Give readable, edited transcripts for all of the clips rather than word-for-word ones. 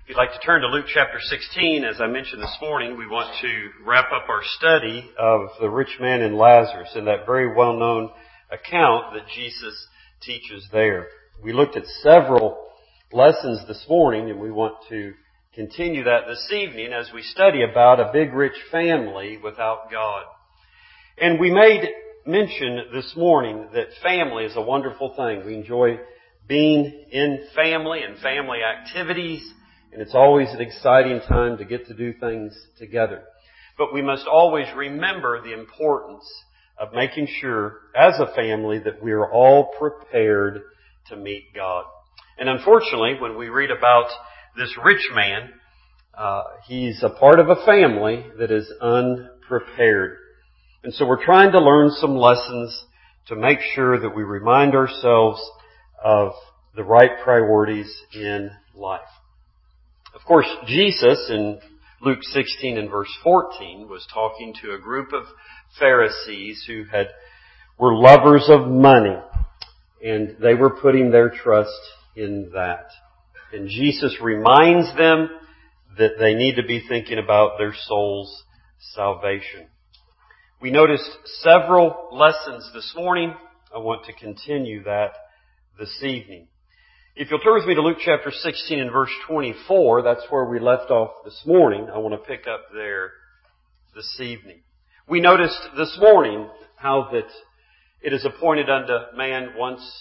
If you'd like to turn to Luke chapter 16, as I mentioned this morning, we want to wrap up our study of the rich man and Lazarus in that very well-known account that Jesus teaches there. We looked at several lessons this morning, and we want to continue that this evening as we study about a big rich family without God. And we made mention this morning that family is a wonderful thing. We enjoy being in family and family activities, and it's always an exciting time to get to do things together. But we must always remember the importance of making sure, as a family, that we are all prepared to meet God. And unfortunately, when we read about this rich man, he's a part of a family that is unprepared. And so we're trying to learn some lessons to make sure that we remind ourselves of the right priorities in life. Of course, Jesus in Luke 16 and verse 14 was talking to a group of Pharisees who were lovers of money, and they were putting their trust in that. And Jesus reminds them that they need to be thinking about their soul's salvation. We noticed several lessons this morning. I want to continue that this evening. If you'll turn with me to Luke chapter 16 and verse 24, that's where we left off this morning. I want to pick up there this evening. We noticed this morning how that it is appointed unto man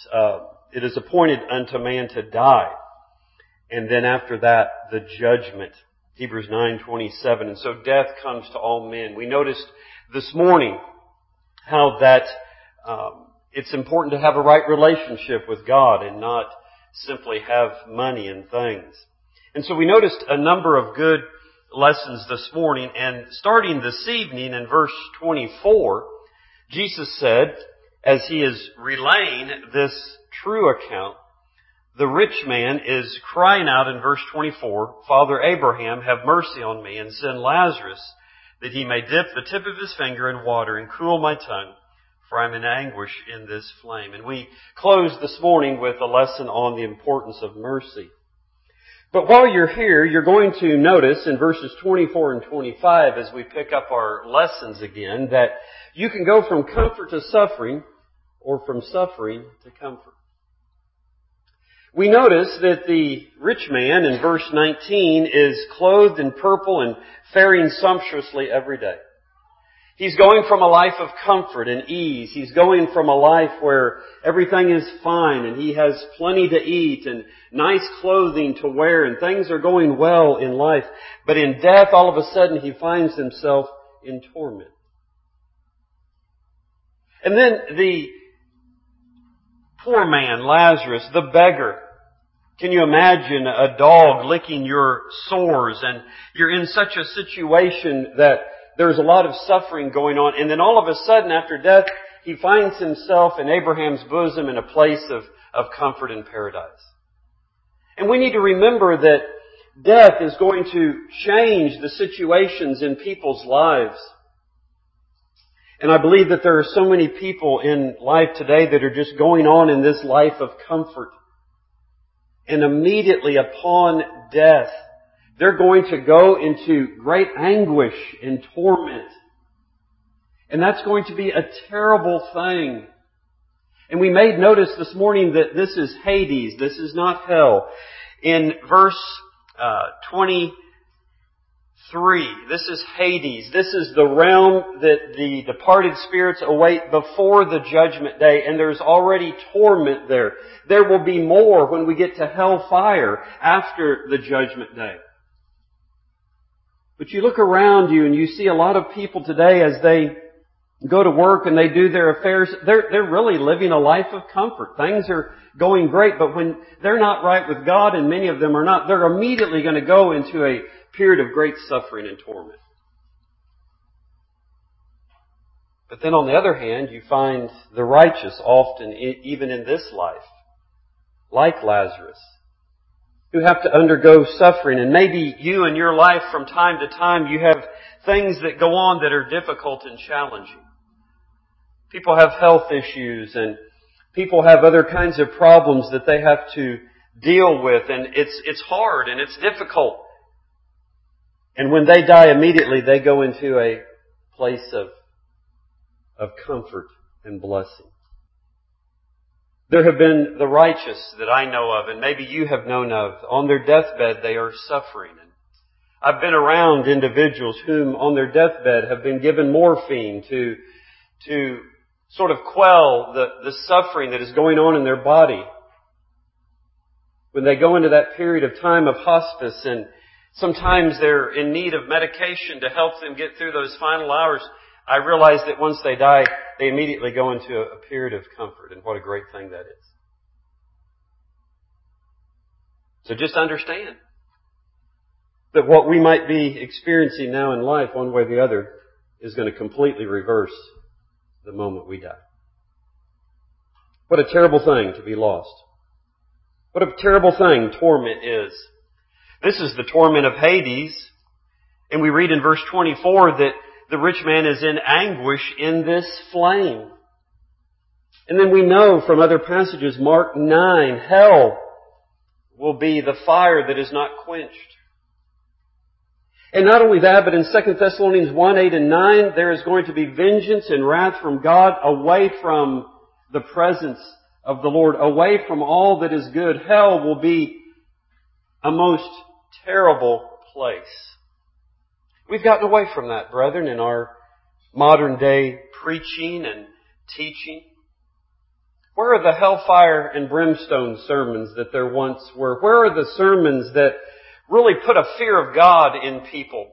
to die. And then after that, the judgment. Hebrews 9:27. And so death comes to all men. We noticed this morning how that it's important to have a right relationship with God and not simply have money and things. And so we noticed a number of good lessons this morning, and starting this evening in verse 24, Jesus said, as he is relaying this true account, the rich man is crying out in verse 24, Father Abraham, have mercy on me, and send Lazarus, that he may dip the tip of his finger in water and cool my tongue, for I'm in anguish in this flame. And we close this morning with a lesson on the importance of mercy. But while you're here, you're going to notice in verses 24 and 25, as we pick up our lessons again, that you can go from comfort to suffering, or from suffering to comfort. We notice that the rich man in verse 19 is clothed in purple and faring sumptuously every day. He's going from a life of comfort and ease. He's going from a life where everything is fine and he has plenty to eat and nice clothing to wear and things are going well in life. But in death, all of a sudden, he finds himself in torment. And then the poor man, Lazarus, the beggar. Can you imagine a dog licking your sores, and you're in such a situation that there's a lot of suffering going on, and then all of a sudden after death, he finds himself in Abraham's bosom in a place of comfort and paradise. And we need to remember that death is going to change the situations in people's lives. And I believe that there are so many people in life today that are just going on in this life of comfort. And immediately upon death, they're going to go into great anguish and torment. And that's going to be a terrible thing. And we made notice this morning that this is Hades. This is not hell. In verse 23, this is Hades. This is the realm that the departed spirits await before the judgment day. And there's already torment there. There will be more when we get to hellfire after the judgment day. But you look around you and you see a lot of people today as they go to work and they do their affairs, they're really living a life of comfort. Things are going great, but when they're not right with God, and many of them are not, they're immediately going to go into a period of great suffering and torment. But then on the other hand, you find the righteous often, even in this life, like Lazarus, who have to undergo suffering. And maybe you in your life from time to time, you have things that go on that are difficult and challenging. People have health issues and people have other kinds of problems that they have to deal with, and it's hard and it's difficult. And when they die immediately, they go into a place of comfort and blessing. There have been the righteous that I know of, and maybe you have known of. On their deathbed, they are suffering. And I've been around individuals whom on their deathbed have been given morphine to sort of quell the suffering that is going on in their body. When they go into that period of time of hospice, and sometimes they're in need of medication to help them get through those final hours, I realize that once they die, they immediately go into a period of comfort, and what a great thing that is. So just understand that what we might be experiencing now in life, one way or the other, is going to completely reverse the moment we die. What a terrible thing to be lost. What a terrible thing torment is. This is the torment of Hades, and we read in verse 24 that the rich man is in anguish in this flame. And then we know from other passages, Mark 9, hell will be the fire that is not quenched. And not only that, but in 2 Thessalonians 1, 8 and 9, there is going to be vengeance and wrath from God away from the presence of the Lord, away from all that is good. Hell will be a most terrible place. We've gotten away from that, brethren, in our modern day preaching and teaching. Where are the hellfire and brimstone sermons that there once were? Where are the sermons that really put a fear of God in people?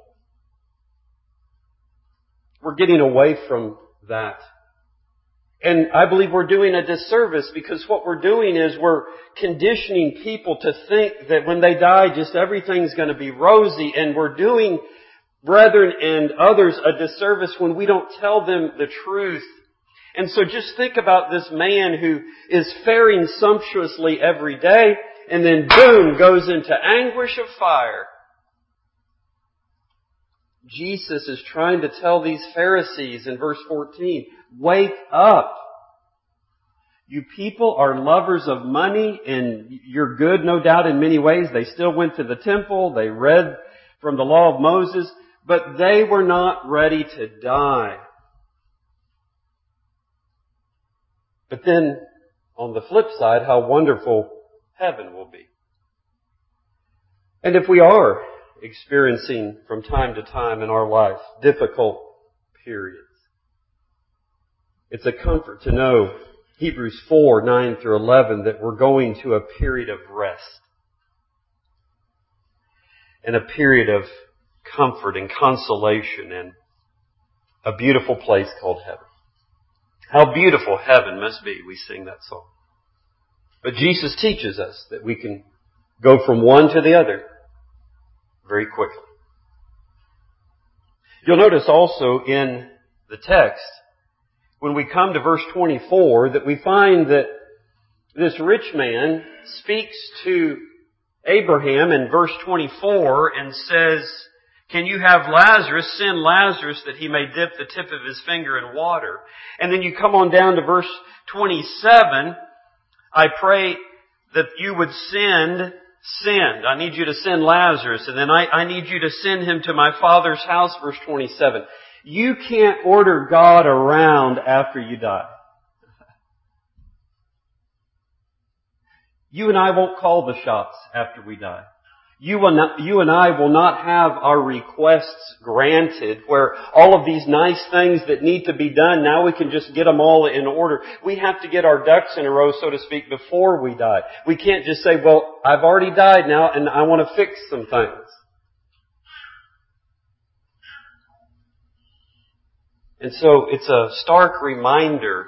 We're getting away from that. And I believe we're doing a disservice, because what we're doing is we're conditioning people to think that when they die, just everything's going to be rosy, and we're doing brethren and others a disservice when we don't tell them the truth. And so just think about this man who is faring sumptuously every day, and then boom, goes into anguish of fire. Jesus is trying to tell these Pharisees in verse 14, wake up. You people are lovers of money, and you're good, no doubt, in many ways. They still went to the temple. They read from the law of Moses, but they were not ready to die. But then, on the flip side, how wonderful heaven will be. And if we are experiencing from time to time in our life difficult periods, it's a comfort to know, Hebrews 4, 9 through 11, that we're going to a period of rest and a period of comfort and consolation and a beautiful place called heaven. How beautiful heaven must be, we sing that song. But Jesus teaches us that we can go from one to the other very quickly. You'll notice also in the text, when we come to verse 24, that we find that this rich man speaks to Abraham in verse 24 and says, can you have Lazarus, send Lazarus that he may dip the tip of his finger in water? And then you come on down to verse 27, I pray that you would send. I need you to send Lazarus, and then I need you to send him to my Father's house, verse 27. You can't order God around after you die. You and I won't call the shots after we die. You and I will not have our requests granted where all of these nice things that need to be done, now we can just get them all in order. We have to get our ducks in a row, so to speak, before we die. We can't just say, well, I've already died now and I want to fix some things. And so it's a stark reminder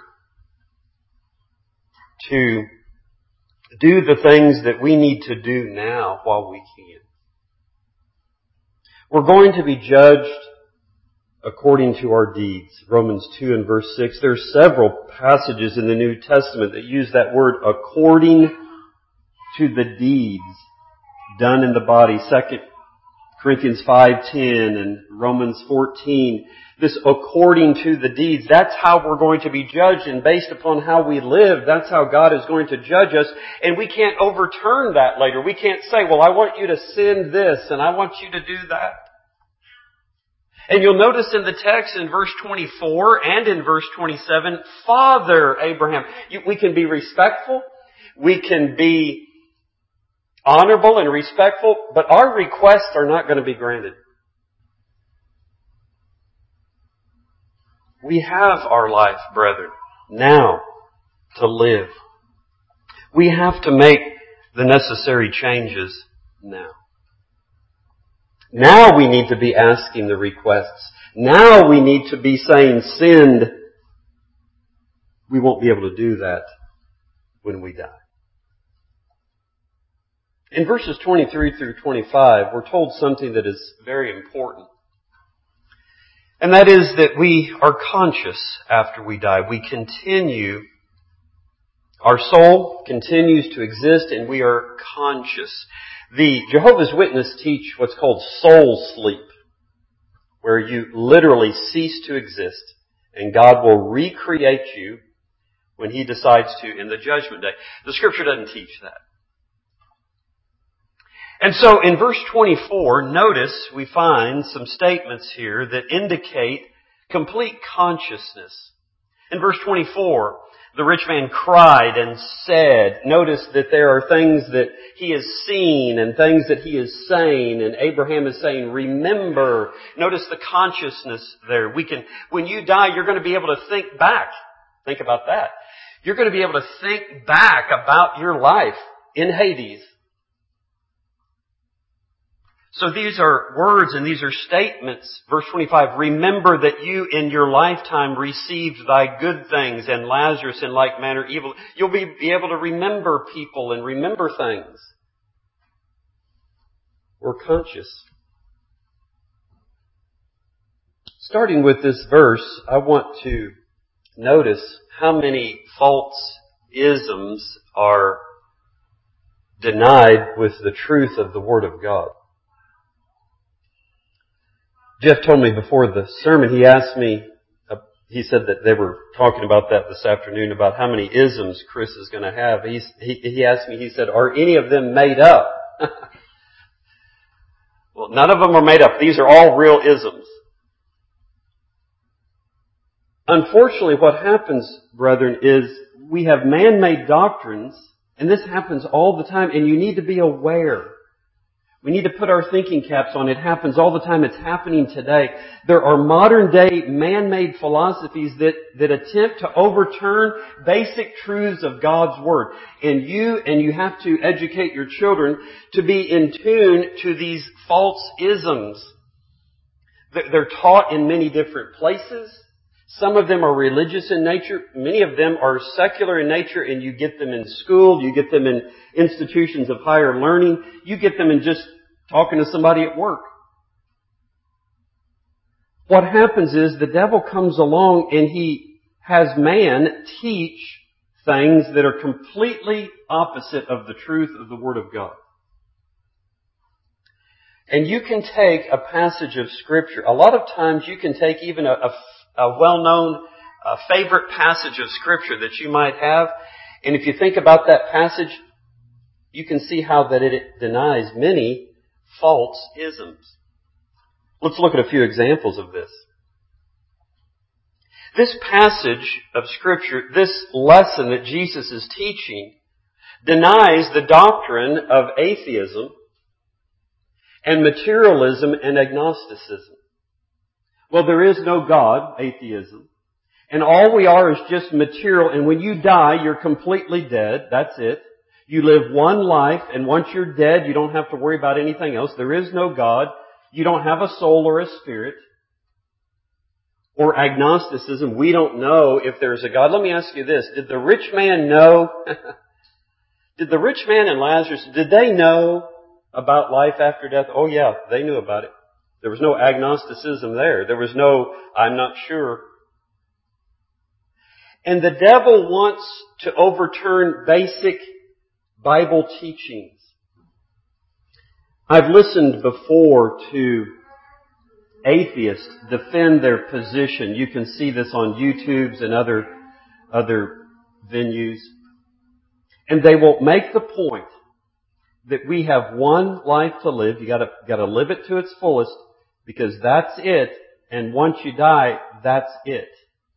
to do the things that we need to do now while we can. We're going to be judged according to our deeds. Romans 2 and verse 6. There are several passages in the New Testament that use that word according to the deeds done in the body. 2 Corinthians 5:10 and Romans 14. This according to the deeds. That's how we're going to be judged, and based upon how we live, that's how God is going to judge us. And we can't overturn that later. We can't say, well, I want you to sin this and I want you to do that. And you'll notice in the text in verse 24 and in verse 27, Father Abraham. We can be respectful. We can be honorable and respectful, but our requests are not going to be granted. We have our life, brethren, now to live. We have to make the necessary changes now. Now we need to be asking the requests. Now we need to be saying, "Send." We won't be able to do that when we die. In verses 23 through 25, we're told something that is very important. And that is that we are conscious after we die. We continue, our soul continues to exist, and we are conscious. The Jehovah's Witnesses teach what's called soul sleep, where you literally cease to exist, and God will recreate you when He decides to in the judgment day. The Scripture doesn't teach that. And so in verse 24, notice we find some statements here that indicate complete consciousness. In verse 24, the rich man cried and said. Notice that there are things that he has seen and things that he is saying, and Abraham is saying, remember. Notice the consciousness there. When you die, you're going to be able to think back. Think about that. You're going to be able to think back about your life in Hades. So these are words and these are statements. Verse 25, remember that you in your lifetime received thy good things, and Lazarus in like manner evil. You'll be able to remember people and remember things. We're conscious. Starting with this verse, I want to notice how many false isms are denied with the truth of the Word of God. Jeff told me before the sermon, he asked me, he said that they were talking about that this afternoon, about how many isms Chris is going to have. He asked me, he said, are any of them made up? Well, none of them are made up. These are all real isms. Unfortunately, what happens, brethren, is we have man-made doctrines, and this happens all the time, and you need to be aware. We need to put our thinking caps on. It happens all the time. It's happening today. There are modern day man-made philosophies that attempt to overturn basic truths of God's Word. And you have to educate your children to be in tune to these false isms. They're taught in many different places. Some of them are religious in nature. Many of them are secular in nature, and you get them in school. You get them in institutions of higher learning. You get them in just talking to somebody at work. What happens is the devil comes along and he has man teach things that are completely opposite of the truth of the Word of God. And you can take a passage of Scripture. A lot of times you can take even a well-known favorite passage of Scripture that you might have, and if you think about that passage, you can see how that it denies many false isms. Let's look at a few examples of this. This passage of Scripture, this lesson that Jesus is teaching, denies the doctrine of atheism and materialism and agnosticism. Well, there is no God, atheism. And all we are is just material. And when you die, you're completely dead. That's it. You live one life, and once you're dead, you don't have to worry about anything else. There is no God. You don't have a soul or a spirit. Or agnosticism. We don't know if there's a God. Let me ask you this. Did the rich man know? Did the rich man and Lazarus, did they know about life after death? Oh yeah, they knew about it. There was no agnosticism there. There was no, I'm not sure. And the devil wants to overturn basic Bible teachings. I've listened before to atheists defend their position. You can see this on YouTube's and other venues. And they will make the point that we have one life to live. You gotta live it to its fullest, because that's it. And once you die, that's it.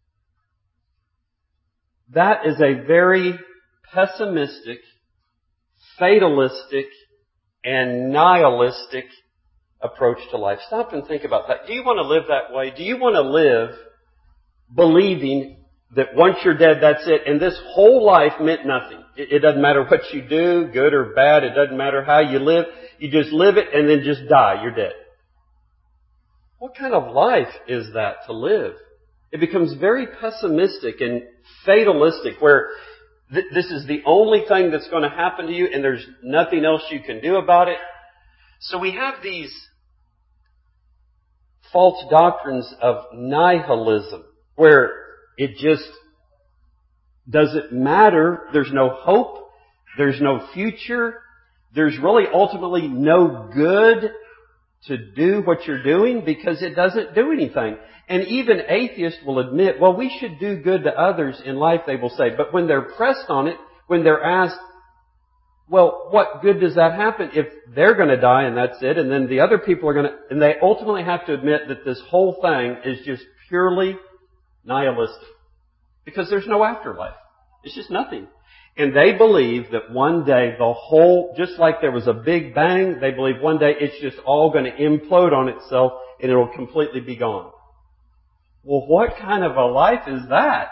That is a very pessimistic, fatalistic, and nihilistic approach to life. Stop and think about that. Do you want to live that way? Do you want to live believing that once you're dead, that's it, and this whole life meant nothing? It doesn't matter what you do, good or bad. It doesn't matter how you live. You just live it and then just die. You're dead. What kind of life is that to live? It becomes very pessimistic and fatalistic, where this is the only thing that's going to happen to you and there's nothing else you can do about it. So we have these false doctrines of nihilism, where it just doesn't matter. There's no hope. There's no future. There's really ultimately no good to do what you're doing, because it doesn't do anything. And even atheists will admit, well, we should do good to others in life, they will say. But when they're pressed on it, when they're asked, well, what good does that happen if they're going to die and that's it, and then the other people are going to... And they ultimately have to admit that this whole thing is just purely nihilistic. Because there's no afterlife. It's just nothing. And they believe that one day the whole, just like there was a big bang, they believe one day it's just all going to implode on itself and it'll completely be gone. Well, what kind of a life is that?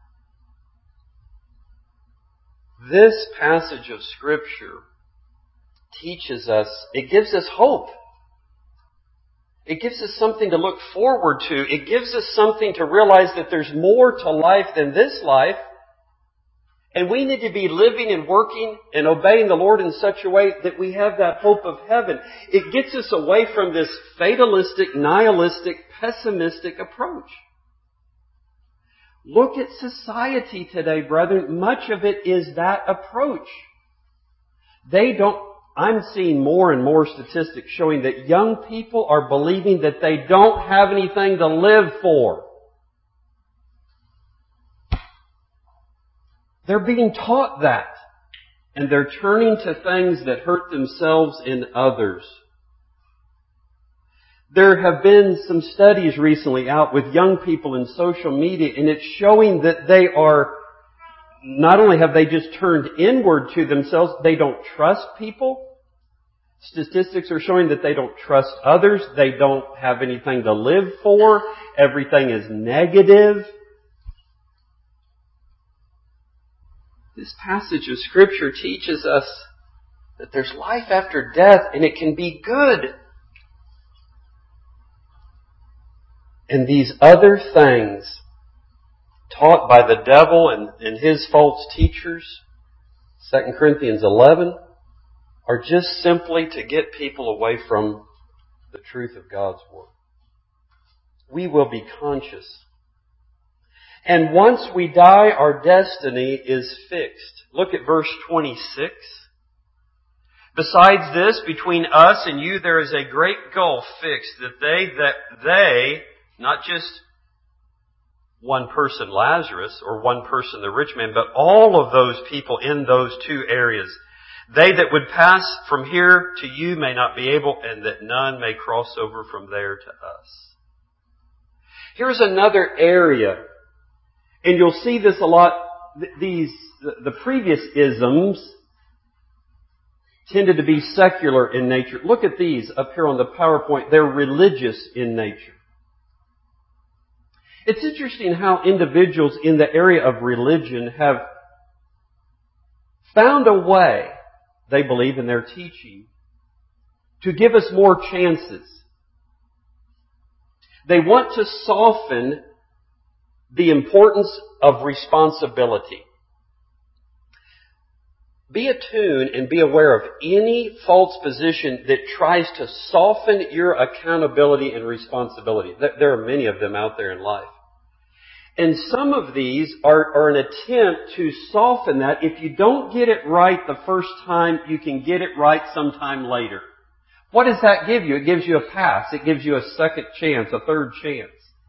This passage of Scripture teaches us, it gives us hope. It gives us something to look forward to. It gives us something to realize that there's more to life than this life. And we need to be living and working and obeying the Lord in such a way that we have that hope of heaven. It gets us away from this fatalistic, nihilistic, pessimistic approach. Look at society today, brethren. Much of it is that approach. I'm seeing more and more statistics showing that young people are believing that they don't have anything to live for. They're being taught that. And they're turning to things that hurt themselves and others. There have been some studies recently out with young people in social media, and it's showing that they are, not only have they just turned inward to themselves, they don't trust people. Statistics are showing that they don't trust others. They don't have anything to live for. Everything is negative. This passage of Scripture teaches us that there's life after death, and it can be good. And these other things taught by the devil and his false teachers, 2 Corinthians 11, are just simply to get people away from the truth of God's Word. We will be conscious. And once we die, our destiny is fixed. Look at verse 26. Besides this, between us and you there is a great gulf fixed, that they, not just one person, Lazarus, or one person, the rich man, but all of those people in those two areas, they that would pass from here to you may not be able, and that none may cross over from there to us. Here's another area, and you'll see this a lot. The previous isms tended to be secular in nature. Look at these up here on the PowerPoint. They're religious in nature. It's interesting how individuals in the area of religion have found a way, they believe in their teaching, to give us more chances. They want to soften the importance of responsibility. Be attuned and be aware of any false position that tries to soften your accountability and responsibility. There are many of them out there in life. And some of these are an attempt to soften that. If you don't get it right the first time, you can get it right sometime later. What does that give you? It gives you a pass. It gives you a second chance, a third chance.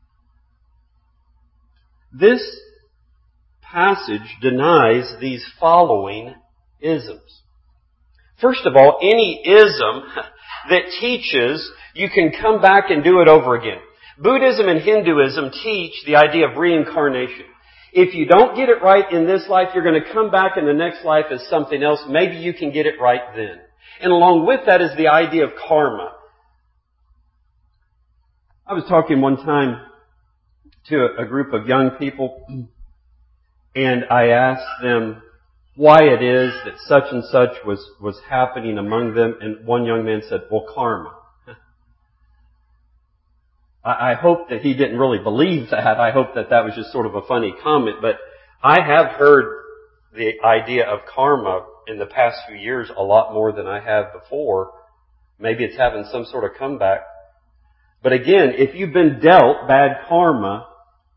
This passage denies these following isms. First of all, any ism that teaches you can come back and do it over again. Buddhism and Hinduism teach the idea of reincarnation. If you don't get it right in this life, you're going to come back in the next life as something else. Maybe you can get it right then. And along with that is the idea of karma. I was talking one time to a group of young people, and I asked them why it is that such and such was happening among them, and one young man said, well, karma. I hope that he didn't really believe that. I hope that that was just sort of a funny comment, but I have heard the idea of karma in the past few years a lot more than I have before. Maybe it's having some sort of comeback. But again, if you've been dealt bad karma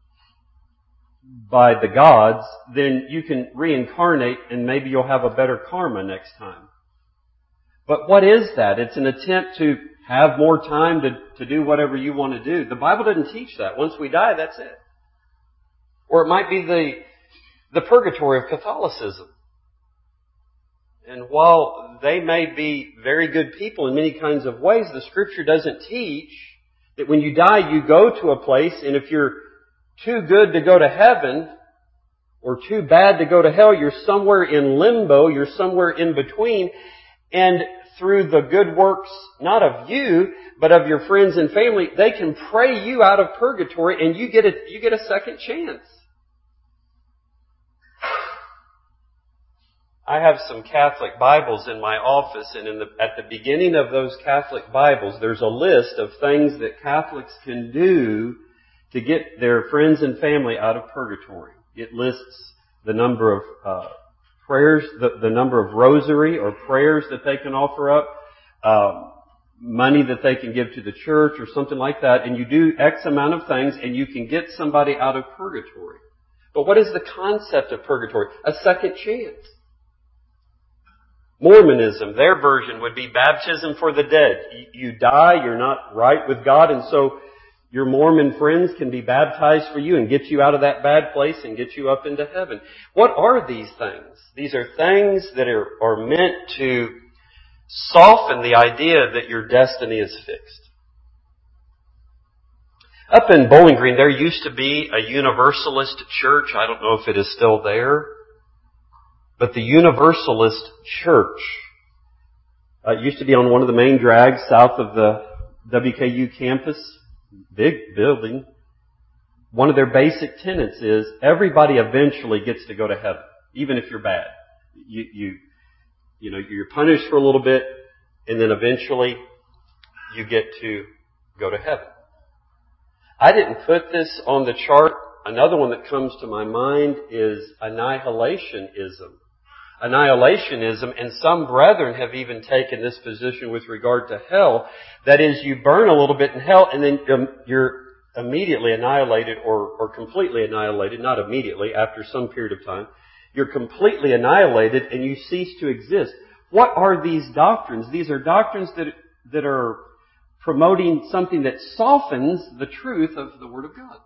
by the gods, then you can reincarnate and maybe you'll have a better karma next time. But what is that? It's an attempt to have more time to do whatever you want to do. The Bible doesn't teach that. Once we die, that's it. Or it might be the purgatory of Catholicism. And while they may be very good people in many kinds of ways, the Scripture doesn't teach that when you die, you go to a place, and if you're too good to go to heaven or too bad to go to hell, you're somewhere in limbo, you're somewhere in between, and through the good works, not of you, but of your friends and family, they can pray you out of purgatory and you get a second chance. I have some Catholic Bibles in my office, and at the beginning of those Catholic Bibles, there's a list of things that Catholics can do to get their friends and family out of purgatory. It lists the number of prayers, the number of rosary or prayers that they can offer up, money that they can give to the church or something like that, and you do X amount of things and you can get somebody out of purgatory. But what is the concept of purgatory? A second chance. Mormonism, their version would be baptism for the dead. You die, you're not right with God, and so your Mormon friends can be baptized for you and get you out of that bad place and get you up into heaven. What are these things? These are things that are meant to soften the idea that your destiny is fixed. Up in Bowling Green, there used to be a Universalist church. I don't know if it is still there. But the Universalist church used to be on one of the main drags south of the WKU campus. Big building. One of their basic tenets is everybody eventually gets to go to heaven, even if you're bad. You're punished for a little bit, and then eventually you get to go to heaven. I didn't put this on the chart. Another one that comes to my mind is annihilationism. Annihilationism, and some brethren have even taken this position with regard to hell. That is, you burn a little bit in hell and then you're immediately annihilated or completely annihilated, not immediately, after some period of time. You're completely annihilated and you cease to exist. What are these doctrines? These are doctrines that are promoting something that softens the truth of the Word of God.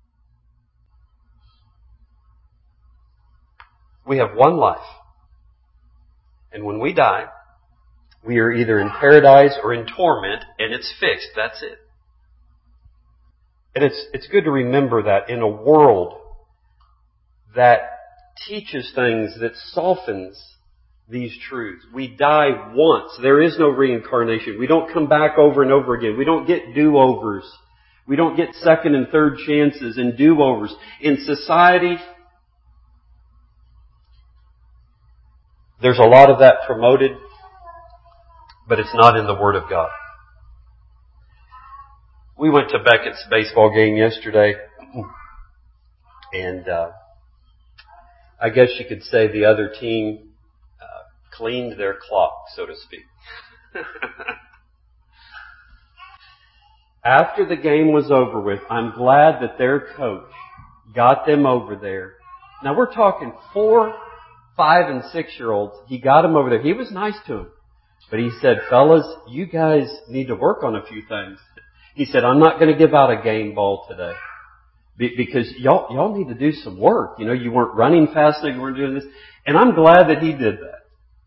We have one life. And when we die, we are either in paradise or in torment, and it's fixed. That's it. And it's good to remember that in a world that teaches things, that softens these truths. We die once. There is no reincarnation. We don't come back over and over again. We don't get do-overs. We don't get second and third chances and do-overs. In society, there's a lot of that promoted, but it's not in the Word of God. We went to Beckett's baseball game yesterday, and I guess you could say the other team cleaned their clock, so to speak. After the game was over with, I'm glad that their coach got them over there. Now we're talking 4, 5, and 6-year-olds. He got them over there. He was nice to them. But he said, fellas, you guys need to work on a few things. He said, I'm not going to give out a game ball today. Because y'all need to do some work. You know, you weren't running fast enough, you weren't doing this. And I'm glad that he did that.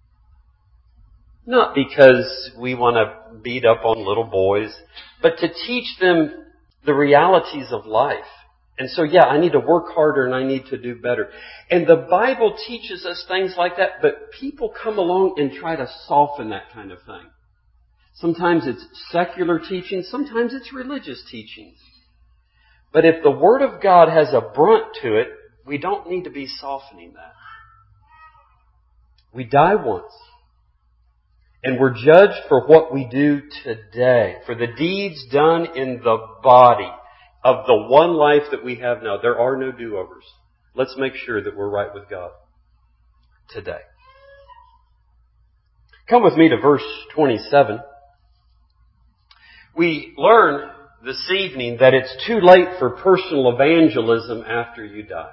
Not because we want to beat up on little boys, but to teach them the realities of life. And so, yeah, I need to work harder and I need to do better. And the Bible teaches us things like that, but people come along and try to soften that kind of thing. Sometimes it's secular teaching, sometimes it's religious teachings. But if the Word of God has a brunt to it, we don't need to be softening that. We die once. And we're judged for what we do today, for the deeds done in the body of the one life that we have now. There are no do-overs. Let's make sure that we're right with God today. Come with me to verse 27. We learn this evening that it's too late for personal evangelism after you die.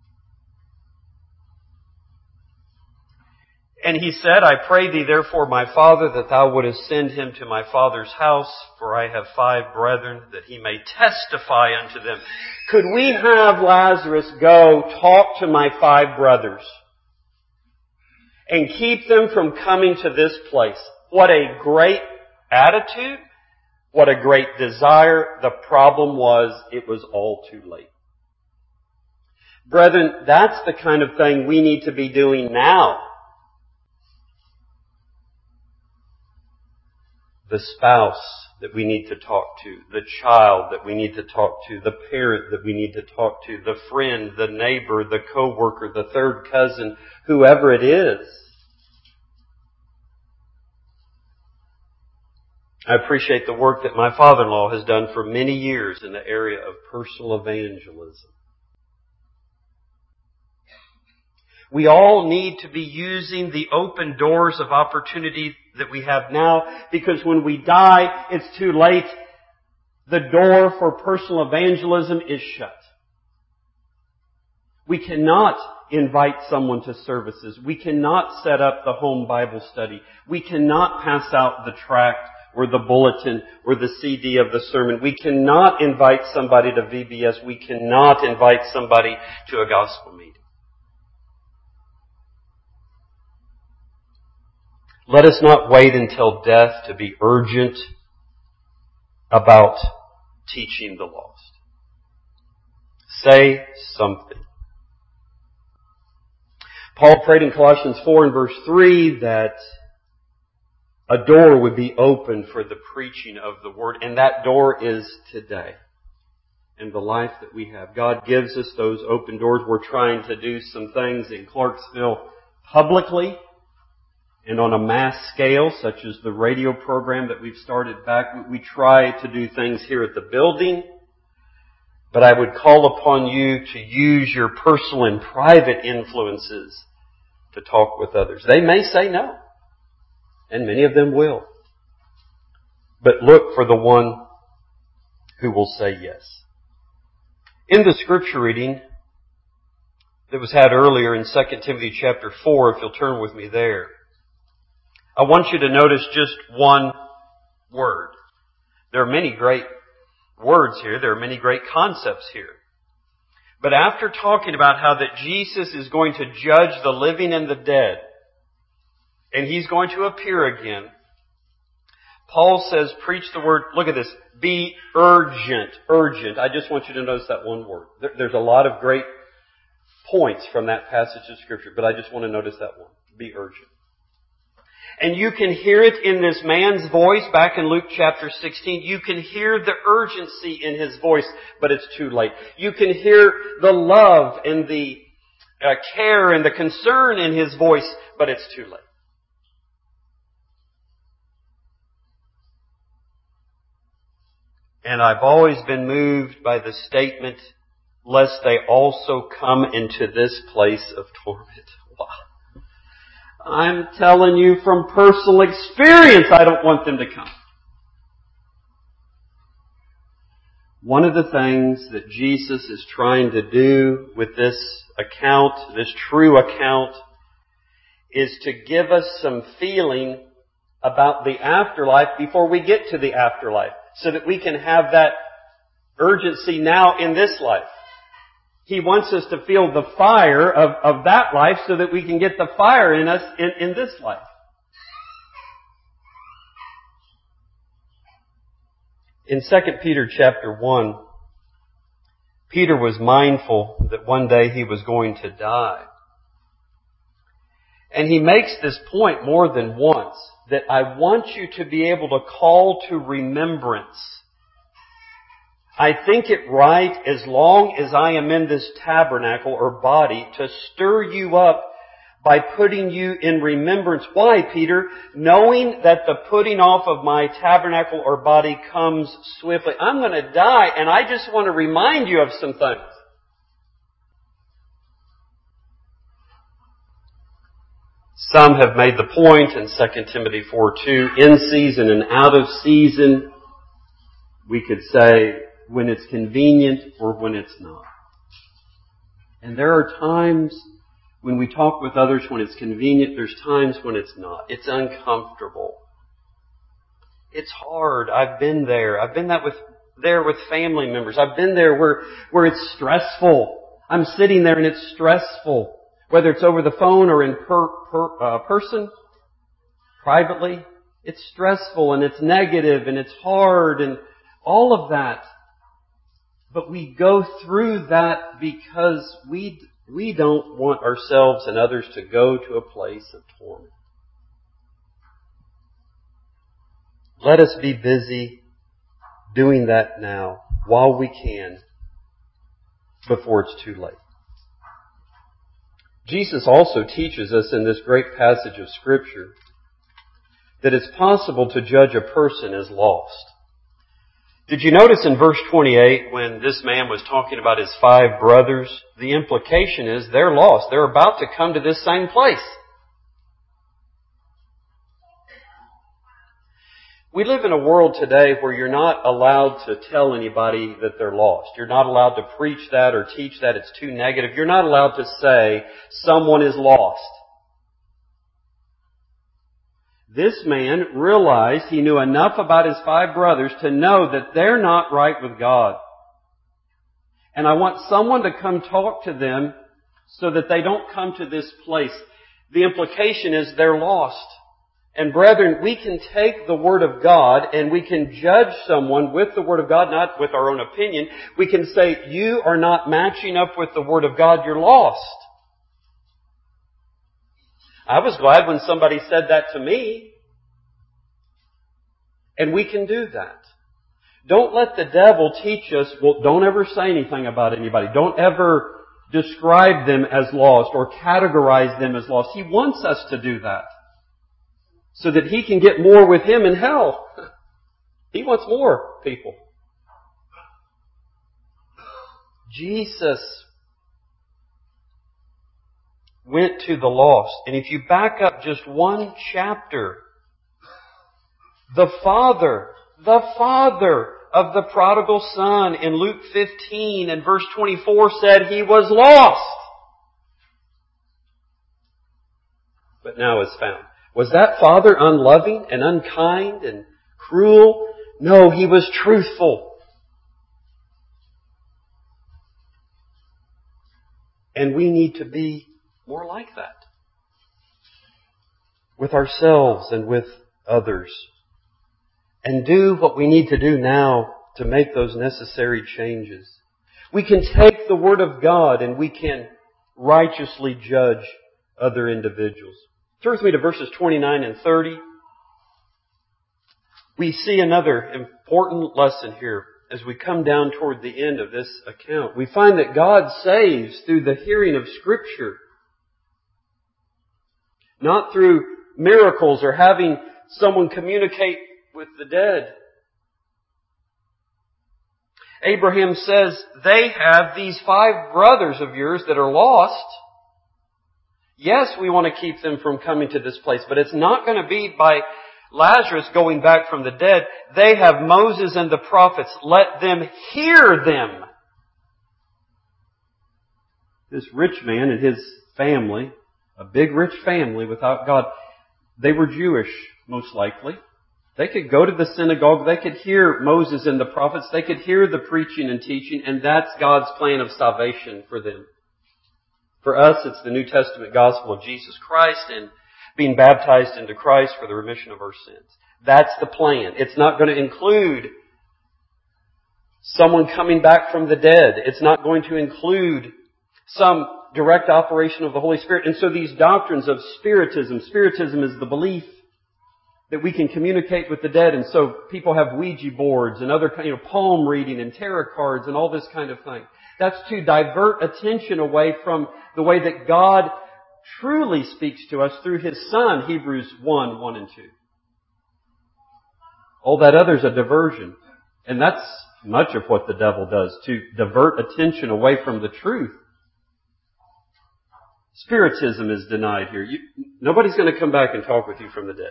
And he said, I pray thee therefore, my Father, that thou wouldest send him to my father's house, for I have 5 brethren, that he may testify unto them. Could we have Lazarus go talk to my 5 brothers and keep them from coming to this place? What a great attitude. What a great desire. The problem was, it was all too late. Brethren, that's the kind of thing we need to be doing now. The spouse that we need to talk to, the child that we need to talk to, the parent that we need to talk to, the friend, the neighbor, the coworker, the third cousin, whoever it is. I appreciate the work that my father-in-law has done for many years in the area of personal evangelism. We all need to be using the open doors of opportunity that we have now, because when we die, it's too late. The door for personal evangelism is shut. We cannot invite someone to services. We cannot set up the home Bible study. We cannot pass out the tract or the bulletin or the CD of the sermon. We cannot invite somebody to VBS. We cannot invite somebody to a gospel meeting. Let us not wait until death to be urgent about teaching the lost. Say something. Paul prayed in Colossians 4 and verse 3 that a door would be opened for the preaching of the Word, and that door is today. In the life that we have, God gives us those open doors. We're trying to do some things in Clarksville publicly and on a mass scale, such as the radio program that we've started back. We try to do things here at the building, but I would call upon you to use your personal and private influences to talk with others. They may say no, and many of them will. But look for the one who will say yes. In the scripture reading that was had earlier in 2 Timothy chapter 4, if you'll turn with me there, I want you to notice just one word. There are many great words here. There are many great concepts here. But after talking about how that Jesus is going to judge the living and the dead, and He's going to appear again, Paul says, preach the word, look at this, be urgent. Urgent. I just want you to notice that one word. There's a lot of great points from that passage of Scripture, but I just want to notice that one. Be urgent. And you can hear it in this man's voice back in Luke chapter 16. You can hear the urgency in his voice, but it's too late. You can hear the love and the care and the concern in his voice, but it's too late. And I've always been moved by the statement, lest they also come into this place of torment. Wow. I'm telling you from personal experience, I don't want them to come. One of the things that Jesus is trying to do with this account, this true account, is to give us some feeling about the afterlife before we get to the afterlife, so that we can have that urgency now in this life. He wants us to feel the fire of that life so that we can get the fire in us in this life. In 2 Peter chapter 1, Peter was mindful that one day he was going to die. And he makes this point more than once, that I want you to be able to call to remembrance. I think it right, as long as I am in this tabernacle or body, to stir you up by putting you in remembrance. Why, Peter? Knowing that the putting off of my tabernacle or body comes swiftly. I'm going to die, and I just want to remind you of some things. Some have made the point in 2 Timothy 4:2, in season and out of season, we could say when it's convenient or when it's not. And there are times when we talk with others when it's convenient, there's times when it's not. It's uncomfortable. It's hard. I've been there. I've been there with family members. I've been there where it's stressful. I'm sitting there and it's stressful. Whether it's over the phone or in person, privately, it's stressful and it's negative and it's hard and all of that. But we go through that because we don't want ourselves and others to go to a place of torment. Let us be busy doing that now while we can before it's too late. Jesus also teaches us in this great passage of Scripture that it's possible to judge a person as lost. Did you notice in verse 28 when this man was talking about his 5 brothers, the implication is they're lost. They're about to come to this same place. We live in a world today where you're not allowed to tell anybody that they're lost. You're not allowed to preach that or teach that. It's too negative. You're not allowed to say someone is lost. This man realized he knew enough about his 5 brothers to know that they're not right with God. And I want someone to come talk to them so that they don't come to this place. The implication is they're lost. And brethren, we can take the Word of God and we can judge someone with the Word of God, not with our own opinion. We can say, you are not matching up with the Word of God, you're lost. I was glad when somebody said that to me. And we can do that. Don't let the devil teach us, well, don't ever say anything about anybody. Don't ever describe them as lost or categorize them as lost. He wants us to do that so that he can get more with him in hell. He wants more people. Jesus went to the lost. And if you back up just one chapter, the father of the prodigal son in Luke 15 and verse 24 said he was lost, but now is found. Was that father unloving and unkind and cruel? No, he was truthful. And we need to be more like that with ourselves and with others. And do what we need to do now to make those necessary changes. We can take the Word of God and we can righteously judge other individuals. Turn with me to verses 29 and 30. We see another important lesson here as we come down toward the end of this account. We find that God saves through the hearing of Scripture. Not through miracles or having someone communicate with the dead. Abraham says, they have these 5 brothers of yours that are lost. Yes, we want to keep them from coming to this place, but it's not going to be by Lazarus going back from the dead. They have Moses and the prophets. Let them hear them. This rich man and his family, a big rich family without God, they were Jewish. most likely. They could go to the synagogue, they could hear Moses and the prophets, they could hear the preaching and teaching, and that's God's plan of salvation for them. For us, it's the New Testament gospel of Jesus Christ and being baptized into Christ for the remission of our sins. That's the plan. It's not going to include someone coming back from the dead. It's not going to include some direct operation of the Holy Spirit. And so these doctrines of Spiritism is the belief that we can communicate with the dead. And so people have Ouija boards and other palm reading and tarot cards and all this kind of thing. That's to divert attention away from the way that God truly speaks to us through His Son, Hebrews 1 and 2. All that other is a diversion. And that's much of what the devil does, to divert attention away from the truth. Spiritism is denied here. Nobody's going to come back and talk with you from the dead.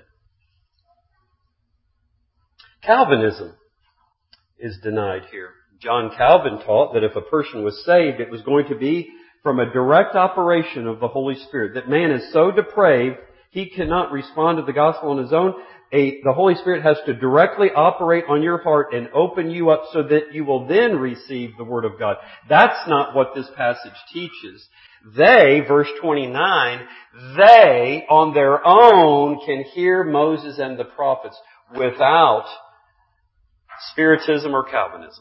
Calvinism is denied here. John Calvin taught that if a person was saved, it was going to be from a direct operation of the Holy Spirit. That man is so depraved, he cannot respond to the gospel on his own. The Holy Spirit has to directly operate on your heart and open you up so that you will then receive the Word of God. That's not what this passage teaches. They, verse 29, they on their own can hear Moses and the prophets without Spiritism or Calvinism.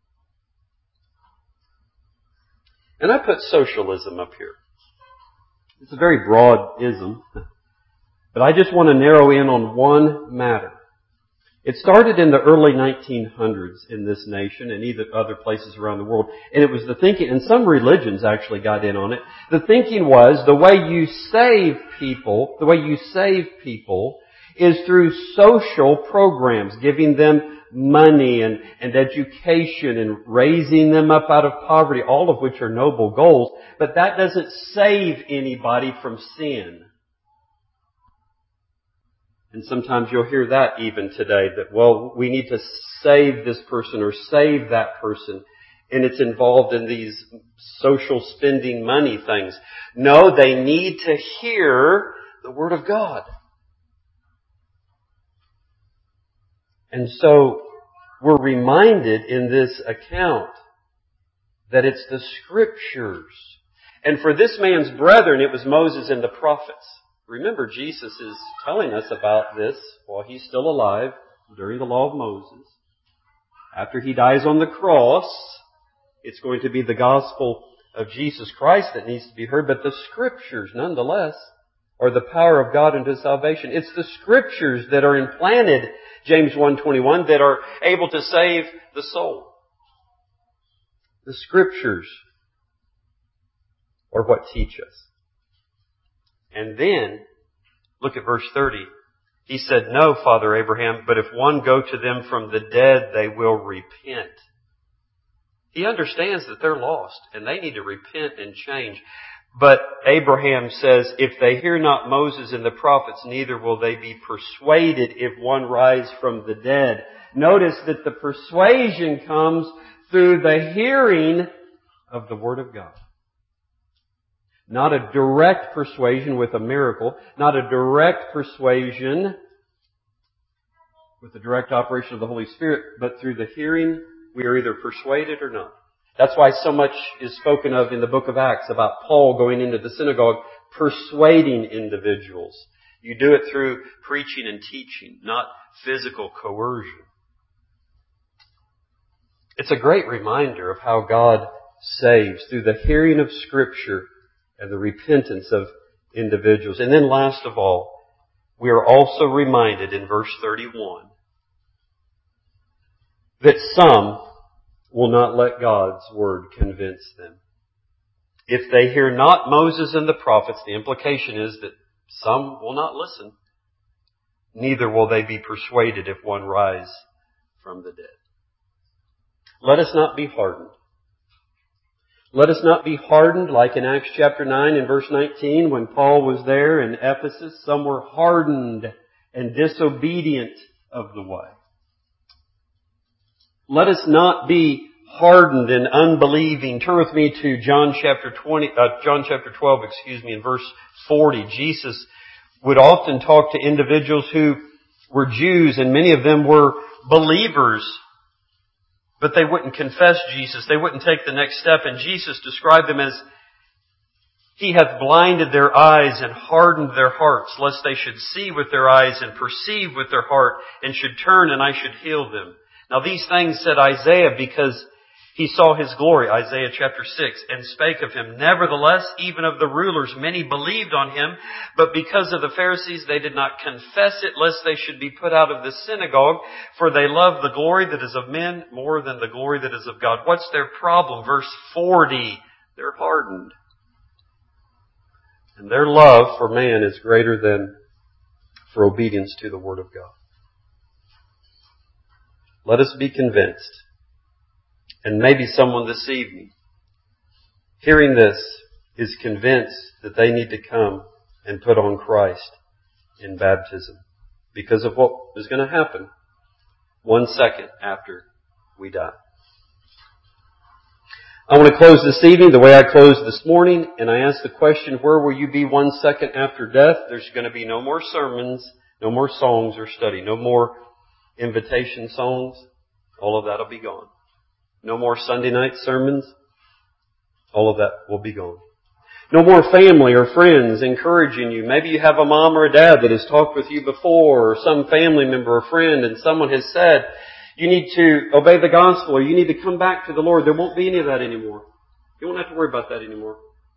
And I put socialism up here. It's a very broad ism, but I just want to narrow in on one matter. It started in the early 1900s in this nation and even other places around the world. And it was the thinking, and some religions actually got in on it. The thinking was the way you save people is through social programs, giving them money and education and raising them up out of poverty, all of which are noble goals. But that doesn't save anybody from sin. And sometimes you'll hear that even today, that, well, we need to save this person or save that person. And it's involved in these social spending money things. No, they need to hear the Word of God. And so we're reminded in this account that it's the Scriptures. And for this man's brethren, it was Moses and the prophets. Remember, Jesus is telling us about this while He's still alive during the law of Moses. After He dies on the cross, it's going to be the gospel of Jesus Christ that needs to be heard, but the Scriptures, nonetheless, are the power of God unto salvation. It's the Scriptures that are implanted, James 1:21, that are able to save the soul. The Scriptures are what teach us. And then, look at verse 30. He said, "No, Father Abraham, but if one go to them from the dead, they will repent." He understands that they're lost and they need to repent and change. But Abraham says, if they hear not Moses and the prophets, neither will they be persuaded if one rise from the dead. Notice that the persuasion comes through the hearing of the Word of God. Not a direct persuasion with a miracle, not a direct persuasion with the direct operation of the Holy Spirit, but through the hearing, we are either persuaded or not. That's why so much is spoken of in the book of Acts about Paul going into the synagogue, persuading individuals. You do it through preaching and teaching, not physical coercion. It's a great reminder of how God saves through the hearing of Scripture and the repentance of individuals. And then last of all, we are also reminded in verse 31 that some will not let God's Word convince them. If they hear not Moses and the prophets, the implication is that some will not listen. Neither will they be persuaded if one rise from the dead. Let us not be hardened. Let us not be hardened like in Acts chapter 9 and verse 19 when Paul was there in Ephesus. Some were hardened and disobedient of the way. Let us not be hardened and unbelieving. Turn with me to John chapter 12, in verse 40. Jesus would often talk to individuals who were Jews, and many of them were believers, but they wouldn't confess Jesus. They wouldn't take the next step. And Jesus described them as, He hath blinded their eyes and hardened their hearts, lest they should see with their eyes and perceive with their heart, and should turn, and I should heal them. Now these things said Isaiah, because he saw His glory, Isaiah chapter 6, and spake of Him. Nevertheless, even of the rulers many believed on Him, but because of the Pharisees they did not confess it, lest they should be put out of the synagogue, for they love the glory that is of men more than the glory that is of God. What's their problem? Verse 40, they're hardened. And their love for man is greater than for obedience to the Word of God. Let us be convinced. And maybe someone this evening, hearing this, is convinced that they need to come and put on Christ in baptism because of what is going to happen 1 second after we die. I want to close this evening the way I closed this morning, and I ask the question, where will you be 1 second after death? There's going to be no more sermons, no more songs or study, no more invitation songs. All of that will be gone. No more Sunday night sermons. All of that will be gone. No more family or friends encouraging you. Maybe you have a mom or a dad that has talked with you before, or some family member or friend, and someone has said, you need to obey the gospel, or you need to come back to the Lord. There won't be any of that anymore. You won't have to worry about that anymore.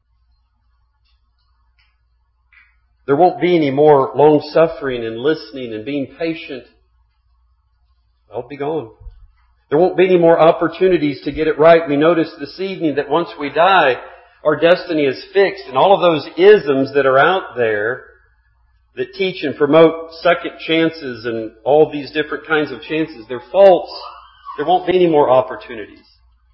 There won't be any more long-suffering and listening and being patient. That'll be gone. There won't be any more opportunities to get it right. We noticed this evening that once we die, our destiny is fixed. And all of those isms that are out there that teach and promote second chances and all these different kinds of chances, they're false. There won't be any more opportunities.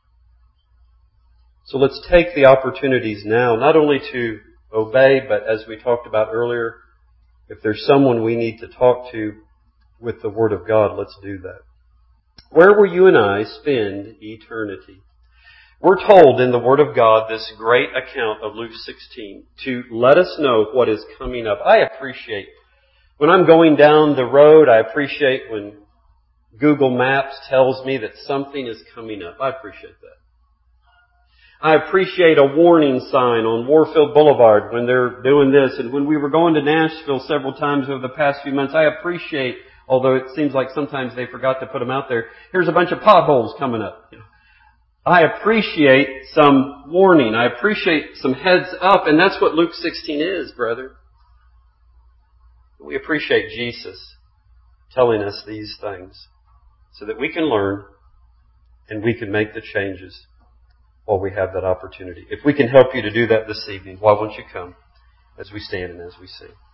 So let's take the opportunities now, not only to obey, but as we talked about earlier, if there's someone we need to talk to with the Word of God, let's do that. Where will you and I spend eternity? We're told in the Word of God this great account of Luke 16 to let us know what is coming up. I appreciate when I'm going down the road, I appreciate when Google Maps tells me that something is coming up. I appreciate that. I appreciate a warning sign on Warfield Boulevard when they're doing this. And when we were going to Nashville several times over the past few months, I appreciate, although it seems like sometimes they forgot to put them out there, here's a bunch of potholes coming up. I appreciate some warning. I appreciate some heads up. And that's what Luke 16 is, brother. We appreciate Jesus telling us these things so that we can learn and we can make the changes while we have that opportunity. If we can help you to do that this evening, why won't you come as we stand and as we sing?